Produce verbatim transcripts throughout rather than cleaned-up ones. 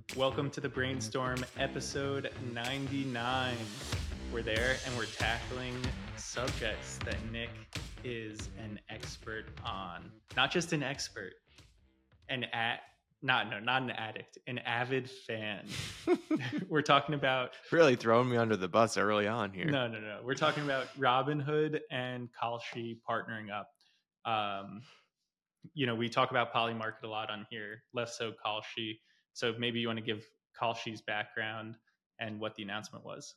Welcome to the Brainstorm episode ninety-nine. We're there and we're tackling subjects that Nick is an expert on. Not just an expert, an at not no, not an addict, an avid fan. We're talking about Really throwing me under the bus early on here. no, no, no. We're talking about Robinhood and Kalshi partnering up. Um, you know, we talk about Polymarket a lot on here, less so Kalshi. So maybe you want to give Kalshi's background and what the announcement was.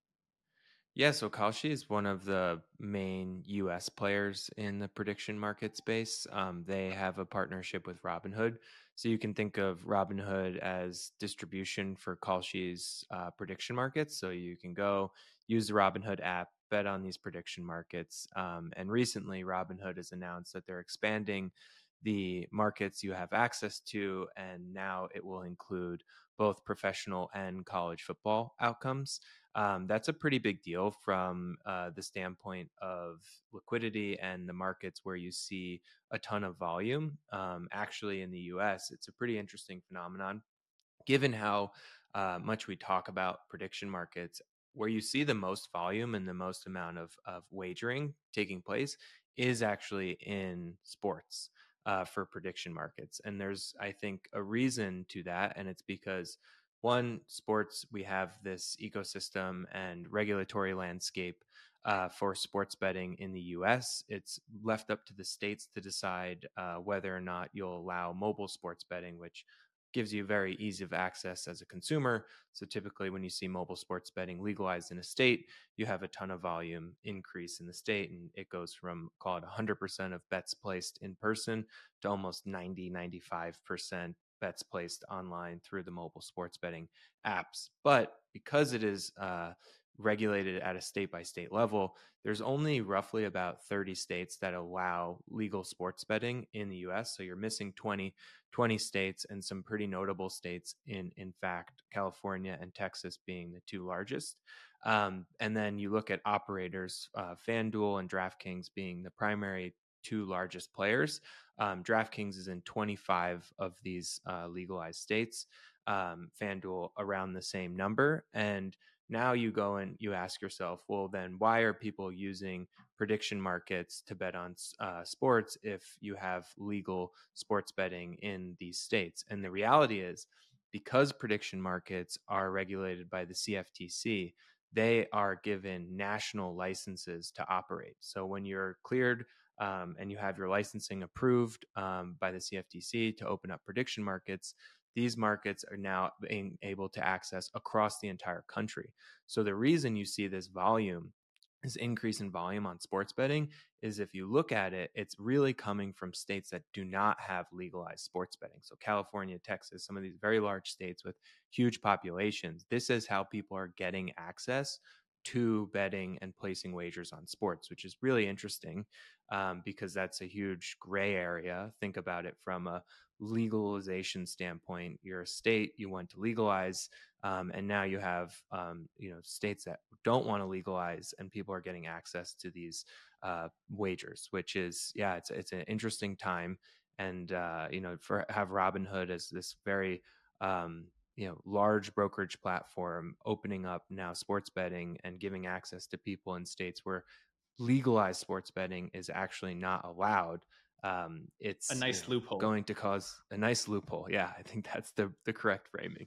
Yeah, so Kalshi is one of the main U S players in the prediction market space. Um, they have a partnership with Robinhood. So you can think of Robinhood as distribution for Kalshi's uh, prediction markets. So you can go use the Robinhood app, bet on these prediction markets. Um, and recently, Robinhood has announced that they're expanding the markets you have access to, and now it will include both professional and college football outcomes. Um, that's a pretty big deal from uh, the standpoint of liquidity and the markets where you see a ton of volume. Um, actually, in the U S, it's a pretty interesting phenomenon, given how uh, much we talk about prediction markets. Where you see the most volume and the most amount of, of wagering taking place is actually in sports uh, for prediction markets. And there's, I think, a reason to that. And it's because, one, sports, we have this ecosystem and regulatory landscape uh, for sports betting in the U S. It's left up to the states to decide uh, whether or not you'll allow mobile sports betting, which gives you very easy of access as a consumer. So typically when you see mobile sports betting legalized in a state, you have a ton of volume increase in the state, and it goes from, call it one hundred percent of bets placed in person to almost ninety, ninety-five percent bets placed online through the mobile sports betting apps. But because it is uh, regulated at a state by state level, there's only roughly about thirty states that allow legal sports betting in the U S. So you're missing twenty, twenty states, and some pretty notable states, in, in fact, California and Texas being the two largest. Um, and then you look at operators, uh, FanDuel and DraftKings being the primary two largest players. Um, DraftKings is in twenty-five of these uh, legalized states, um, FanDuel around the same number. And now you go and you ask yourself, well, then why are people using prediction markets to bet on uh, sports if you have legal sports betting in these states? And the reality is, because prediction markets are regulated by the C F T C, they are given national licenses to operate. So when you're cleared um, and you have your licensing approved um, by the C F T C to open up prediction markets, these markets are now being able to access across the entire country. So the reason you see this volume, this increase in volume on sports betting, is if you look at it, it's really coming from states that do not have legalized sports betting. So California, Texas, some of these very large states with huge populations. This is how people are getting access to betting and placing wagers on sports, which is really interesting um, because that's a huge gray area. Think about it from a legalization standpoint. You're a state, you want to legalize, um, and now you have um, you know states that don't want to legalize, and people are getting access to these uh, wagers, which is yeah, it's it's an interesting time. And uh, you know, for have Robinhood as this very um, you know large brokerage platform opening up now sports betting and giving access to people in states where legalized sports betting is actually not allowed. Um, A it's you nice know loophole. going to cause a nice loophole. Yeah, I think that's the the correct framing.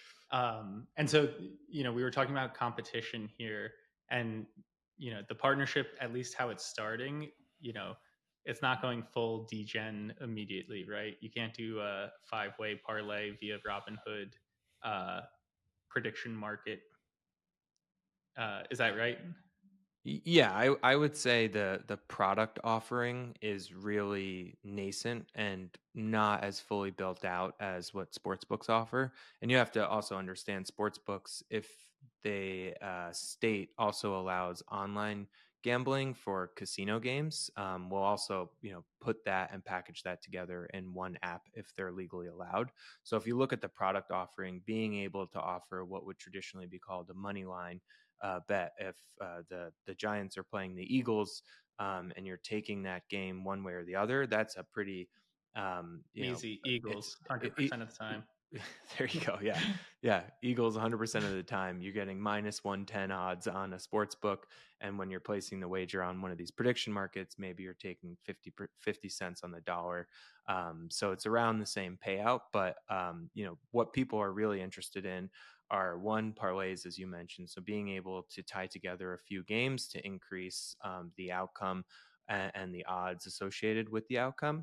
Um, and so, you know, we were talking about competition here, and you know, the partnership, at least how it's starting, you know, it's not going full degen immediately, right? You can't do a five-way parlay via Robinhood uh, prediction market. Uh, is that right? Yeah, I, I would say the the product offering is really nascent and not as fully built out as what sportsbooks offer. And you have to also understand sportsbooks, if they uh, state also allows online gambling for casino games, um, will also you know put that and package that together in one app if they're legally allowed. So if you look at the product offering, being able to offer what would traditionally be called a money line uh, bet, if uh, the the Giants are playing the Eagles, um, and you're taking that game one way or the other, that's a pretty um, you know Easy it's Eagles, it, one hundred percent of the time. There you go. Yeah. Yeah. Eagles one hundred percent of the time, you're getting minus one ten odds on a sports book. And when you're placing the wager on one of these prediction markets, maybe you're taking fifty, per- fifty cents on the dollar. Um, so it's around the same payout. But, um, you know, what people are really interested in are one, parlays, as you mentioned. So being able to tie together a few games to increase um, the outcome and, and the odds associated with the outcome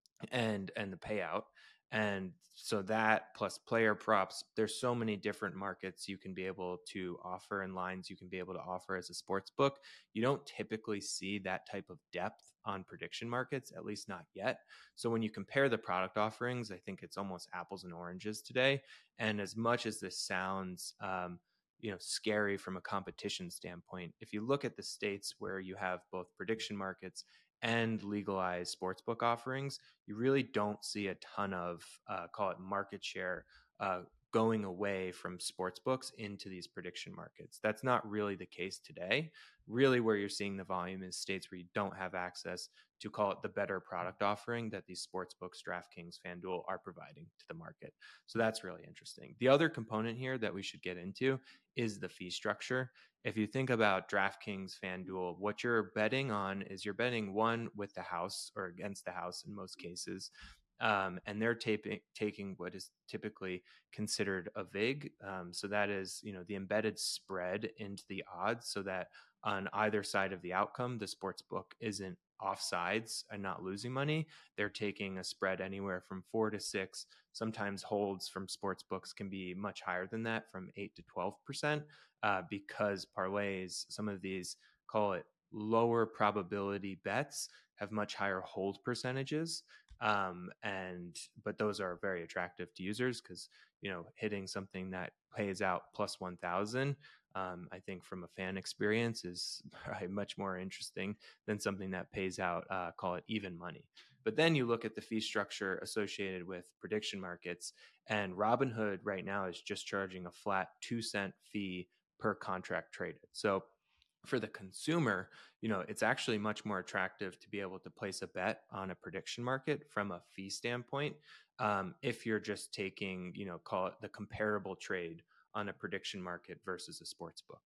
and and the payout. And so that plus player props, there's so many different markets you can be able to offer and lines you can be able to offer as a sports book. You don't typically see that type of depth on prediction markets, at least not yet. So when you compare the product offerings, I think it's almost apples and oranges today. And as much as this sounds um, you know scary from a competition standpoint, if you look at the states where you have both prediction markets and legalized sportsbook offerings, you really don't see a ton of uh, call it market share uh, going away from sports books into these prediction markets. That's not really the case today. Really, where you're seeing the volume is states where you don't have access to call it the better product offering that these sports books, DraftKings, FanDuel are providing to the market. So that's really interesting. The other component here that we should get into is the fee structure. If you think about DraftKings, FanDuel, what you're betting on is you're betting one with the house or against the house in most cases. Um, and they're taping, taking what is typically considered a vig. Um, so that is, you know, the embedded spread into the odds so that on either side of the outcome, the sports book isn't offsides and not losing money. They're taking a spread anywhere from four to six. Sometimes holds from sports books can be much higher than that, from eight to twelve percent, uh, because parlays, some of these call it lower probability bets, have much higher hold percentages. Um, and but those are very attractive to users because you know hitting something that pays out plus one thousand, um, I think from a fan experience is probably much more interesting than something that pays out uh, call it even money. But then you look at the fee structure associated with prediction markets, and Robinhood right now is just charging a flat two cent fee per contract traded. So for the consumer, you know, it's actually much more attractive to be able to place a bet on a prediction market from a fee standpoint. Um, if you're just taking, you know, call it the comparable trade on a prediction market versus a sports book.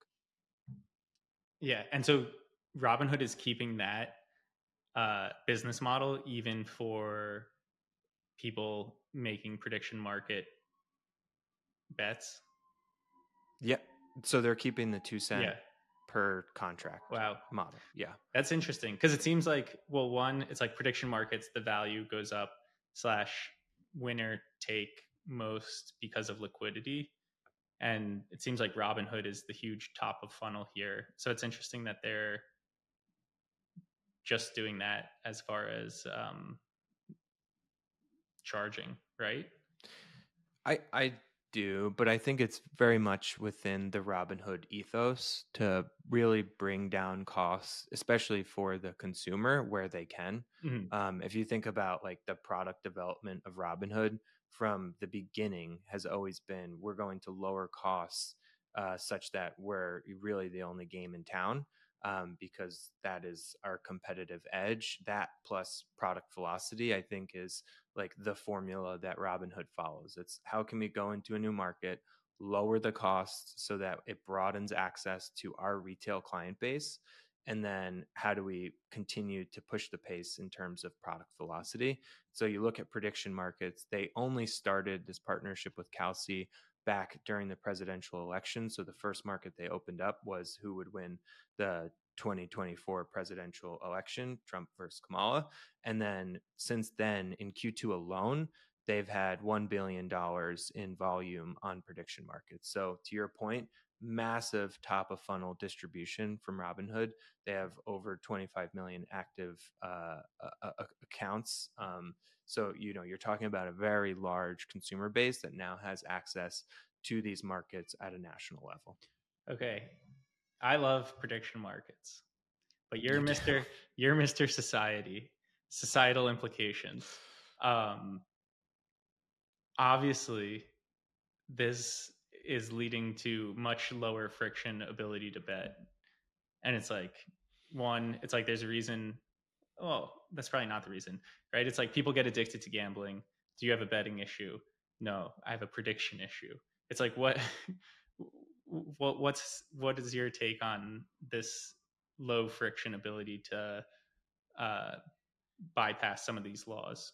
Yeah, and so Robinhood is keeping that uh, business model even for people making prediction market bets. Yeah. So they're keeping the two cent Yeah. per contract Wow. model. Yeah. That's interesting because it seems like, well, one, it's like prediction markets, the value goes up slash winner take most because of liquidity. And it seems like Robinhood is the huge top of funnel here. So it's interesting that they're just doing that as far as um, charging, right? I I do, but I think it's very much within the Robinhood ethos to really bring down costs, especially for the consumer where they can. Mhm. Um, if you think about like the product development of Robinhood from the beginning has always been we're going to lower costs uh, such that we're really the only game in town, um, because that is our competitive edge. That plus product velocity, I think, is like the formula that Robinhood follows. It's how can we go into a new market, lower the costs so that it broadens access to our retail client base, and then how do we continue to push the pace in terms of product velocity. So you look at prediction markets, they only started this partnership with Kalshi back during the presidential election. So the first market they opened up was who would win the twenty twenty-four presidential election, Trump versus Kamala. And then since then, in Q two alone, they've had one billion dollars in volume on prediction markets. So to your point, massive top of funnel distribution from Robinhood. They have over twenty-five million active uh, uh, accounts. Um, so, you know, you're talking about a very large consumer base that now has access to these markets at a national level. Okay. I love prediction markets, but you're You do. Mister you're Mister Society, societal implications. Um, obviously, this is leading to much lower friction ability to bet. And it's like, one, it's like there's a reason. Oh, that's probably not the reason, right? It's like people get addicted to gambling. Do you have a betting issue? no, I have a prediction issue. It's like, what, what, what's, what is your take on this low friction ability to uh, bypass some of these laws?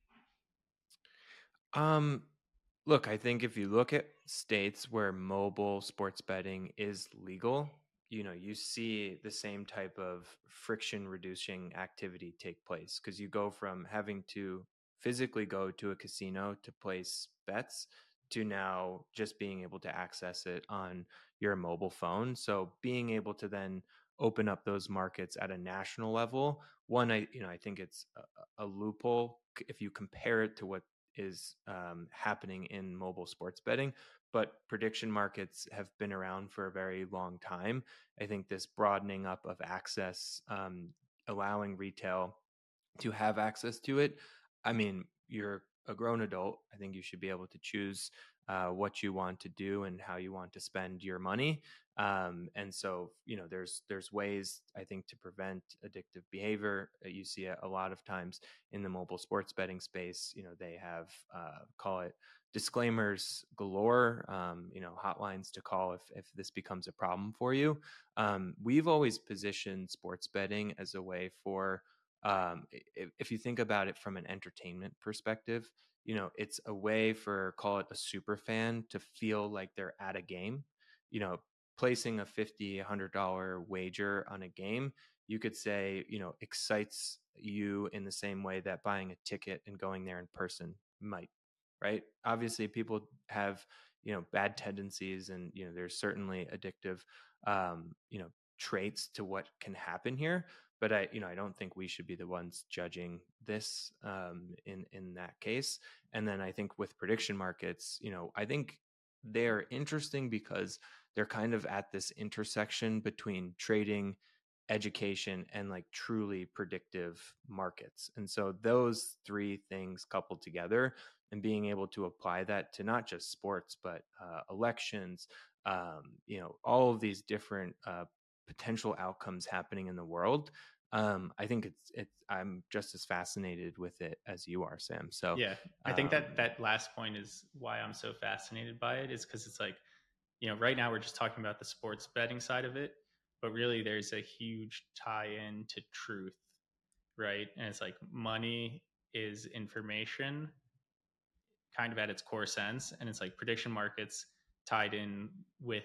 Um, Look, I think if you look at states where mobile sports betting is legal, you know, you see the same type of friction reducing activity take place because you go from having to physically go to a casino to place bets to now just being able to access it on your mobile phone. So being able to then open up those markets at a national level, one, I, you know, I think it's a, a loophole if you compare it to what is um, happening in mobile sports betting. But prediction markets have been around for a very long time. I think this broadening up of access, um, allowing retail to have access to it. I mean, you're a grown adult. I think you should be able to choose uh, what you want to do and how you want to spend your money. Um, and so, you know, there's there's ways I think to prevent addictive behavior. Uh, You see it a lot of times in the mobile sports betting space. You know, they have uh, call it disclaimers galore. Um, you know, hotlines to call if if this becomes a problem for you. Um, we've always positioned sports betting as a way for um, if, if you think about it from an entertainment perspective, you know, it's a way for, call it a super fan, to feel like they're at a game. You know, placing a fifty, one hundred dollar wager on a game, you could say, you know, excites you in the same way that buying a ticket and going there in person might, right? Obviously, people have, you know, bad tendencies, and, you know, there's certainly addictive, um, you know, traits to what can happen here, but I, you know, I don't think we should be the ones judging this um, in in that case. And then I think with prediction markets, you know, I think they're interesting because they're kind of at this intersection between trading, education, and like truly predictive markets. And so those three things coupled together and being able to apply that to not just sports but uh, elections, um, you know, all of these different uh, potential outcomes happening in the world. um, I think it's it's I'm just as fascinated with it as you are, Sam. So Yeah, I think um, that that last point is why I'm so fascinated by it, is because it's like, you know, right now we're just talking about the sports betting side of it, but really there's a huge tie in to truth, right? And it's like money is information kind of at its core sense. And it's like prediction markets tied in with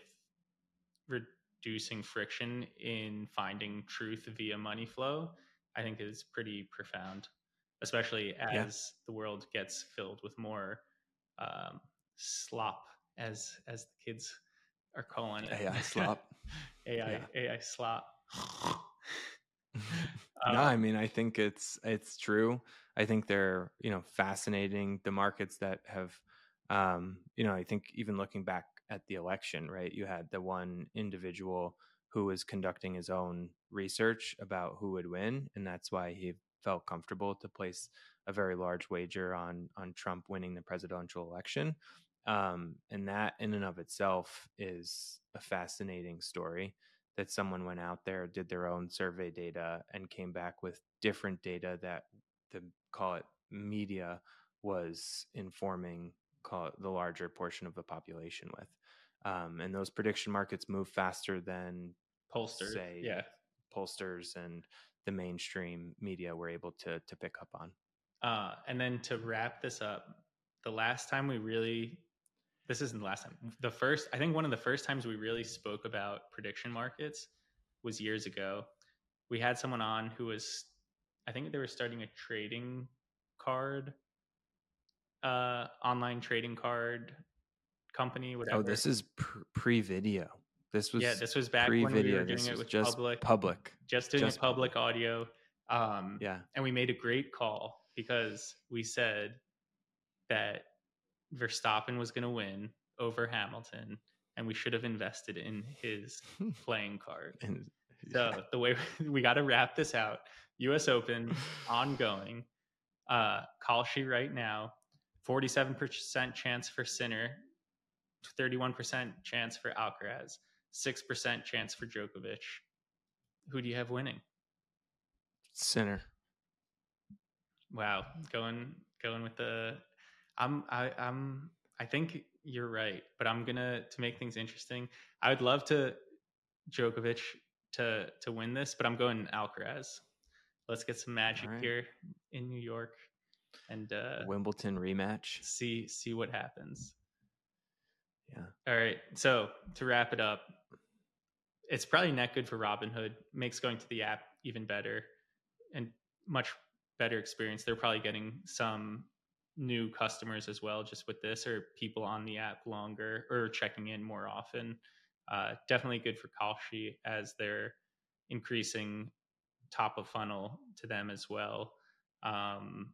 reducing friction in finding truth via money flow, I think is pretty profound, especially yeah, as the world gets filled with more um, slop, as as the kids are calling it. A I slop. A I Yeah. A I slop. No, I um, mean, I think it's it's true. I think they're, you know, fascinating. The markets that have, um, you know, I think even looking back at the election, right? You had the one individual who was conducting his own research about who would win, and that's why he felt comfortable to place a very large wager on on Trump winning the presidential election. Um, and that in and of itself is a fascinating story, that someone went out there, did their own survey data, and came back with different data that the, call it, media was informing, call it, the larger portion of the population with. Um, and those prediction markets move faster than, Pollsters, say, yeah. pollsters and the mainstream media were able to to pick up on. Uh, and then to wrap this up, the last time we really, this isn't the last time, the first, I think one of the first times we really spoke about prediction markets was years ago. We had someone on who was, I think they were starting a trading card, uh, online trading card company, Oh, whatever. this is pr- pre-video. This Yeah, was this was back when we were pre-video. doing This it was with just public, public, just doing it just public public. audio. Um, Yeah. and we made a great call because we said that Verstappen was going to win over Hamilton, and we should have invested in his playing card. And yeah. So the way we got to wrap this out: U S Open ongoing. Uh, Kalshi right now, forty-seven percent chance for Sinner, thirty-one percent chance for Alcaraz, six percent chance for Djokovic. Who do you have winning? Sinner. Wow, going going with the. I'm I, I'm I think you're right, but I'm gonna to make things interesting. I would love to Djokovic to to win this, but I'm going Alcaraz. Let's get some All magic right. here in New York and uh, Wimbledon rematch. see see what happens. Yeah. All right. So to wrap it up, it's probably not good for Robinhood. Makes going to the app even better and much better experience. They're probably getting some new customers as well, just with this, or people on the app longer or checking in more often. Uh, definitely good for Kalshi as they're increasing top of funnel to them as well. Um,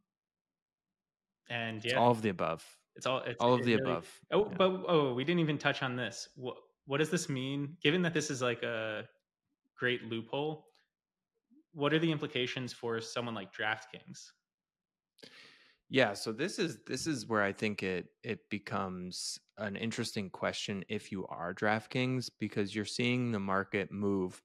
and It's yeah, all of the above. it's all it's All of it the really. above. Oh, Yeah. but oh, we didn't even touch on this. What what does this mean? Given that this is like a great loophole, what are the implications for someone like DraftKings? Yeah, so this is this is where I think it it becomes an interesting question if you are DraftKings, because you're seeing the market move,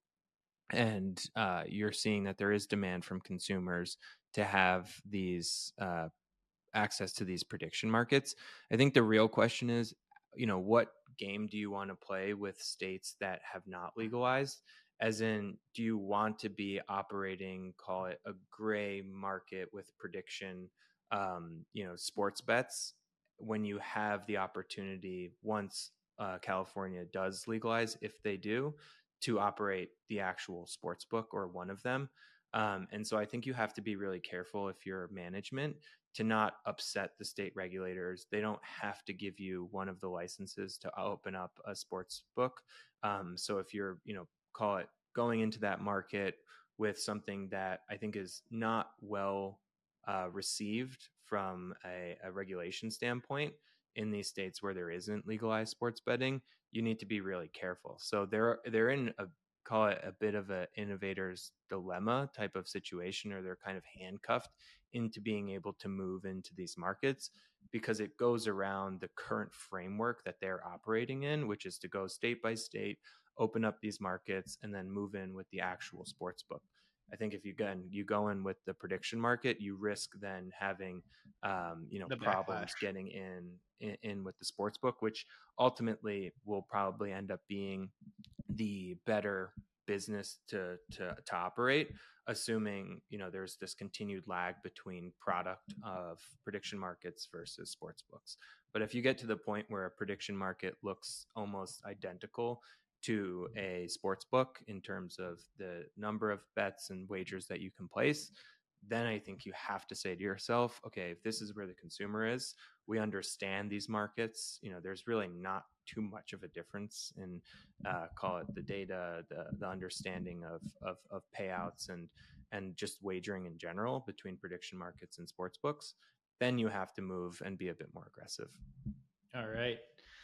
and uh, you're seeing that there is demand from consumers to have these uh, access to these prediction markets. I think the real question is, you know, what game do you want to play with states that have not legalized? As in, do you want to be operating, call it a gray market with prediction, um, you know, sports bets, when you have the opportunity once uh, California does legalize, if they do, to operate the actual sports book or one of them? Um, and so I think you have to be really careful if you're management to not upset the state regulators. They don't have to give you one of the licenses to open up a sports book. Um, so if you're, you know, call it going into that market with something that I think is not well uh, received from a, a regulation standpoint in these states where there isn't legalized sports betting, you need to be really careful. So they're they're in a, call it a bit of an innovator's dilemma type of situation, or they're kind of handcuffed into being able to move into these markets because it goes around the current framework that they're operating in, which is to go state by state, open up these markets, and then move in with the actual sports book. I think if you again you go in with the prediction market, you risk then having um, you know The problems backlash. getting in, in in with the sports book, which ultimately will probably end up being the better business to to to operate, assuming you know there's this continued lag between product of prediction markets versus sports books. But if you get to the point where a prediction market looks almost identical to a sports book in terms of the number of bets and wagers that you can place, then I think you have to say to yourself, okay, if this is where the consumer is, we understand these markets. You know, there's really not too much of a difference in uh, call it the data, the the understanding of, of of payouts and and just wagering in general between prediction markets and sports books. Then you have to move and be a bit more aggressive. All right.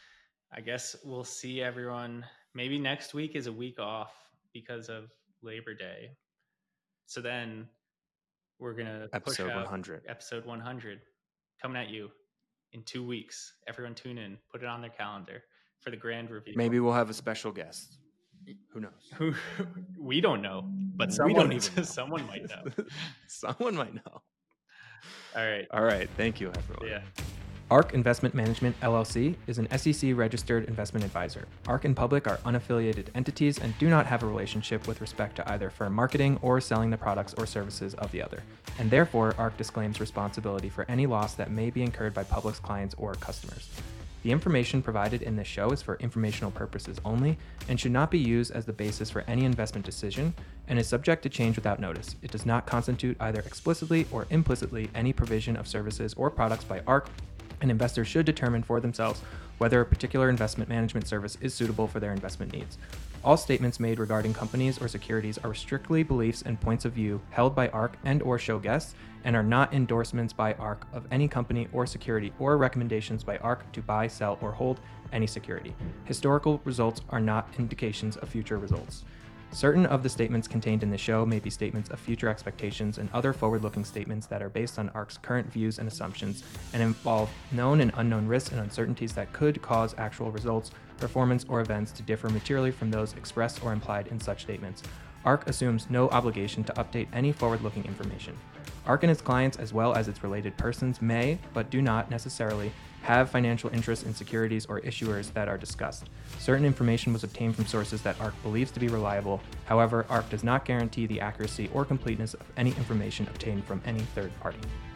I guess we'll see everyone. Maybe next week is a week off because of Labor Day. So then we're going to push Episode out one hundred. episode one hundred coming at you in two weeks. Everyone tune in, put it on their calendar for the grand reveal. Maybe we'll have a special guest. Who knows? Who we don't know, but We someone don't even know. someone might know. Someone might know. All right. All right. Thank you, everyone. Yeah. ARK Investment Management, L L C, is an S E C-registered investment advisor. ARK and Public are unaffiliated entities and do not have a relationship with respect to either firm marketing or selling the products or services of the other, and therefore ARK disclaims responsibility for any loss that may be incurred by Public's clients or customers. The information provided in this show is for informational purposes only and should not be used as the basis for any investment decision and is subject to change without notice. It does not constitute either explicitly or implicitly any provision of services or products by ARK, and investors should determine for themselves whether a particular investment management service is suitable for their investment needs. All statements made regarding companies or securities are strictly beliefs and points of view held by ARK and or show guests and are not endorsements by ARK of any company or security or recommendations by ARK to buy, sell, or hold any security. Historical results are not indications of future results. Certain of the statements contained in the show may be statements of future expectations and other forward-looking statements that are based on ARK's current views and assumptions and involve known and unknown risks and uncertainties that could cause actual results, performance, or events to differ materially from those expressed or implied in such statements. ARK assumes no obligation to update any forward-looking information. ARK and its clients, as well as its related persons, may, but do not necessarily, have financial interests in securities or issuers that are discussed. Certain information was obtained from sources that ARK believes to be reliable. However, ARK does not guarantee the accuracy or completeness of any information obtained from any third party.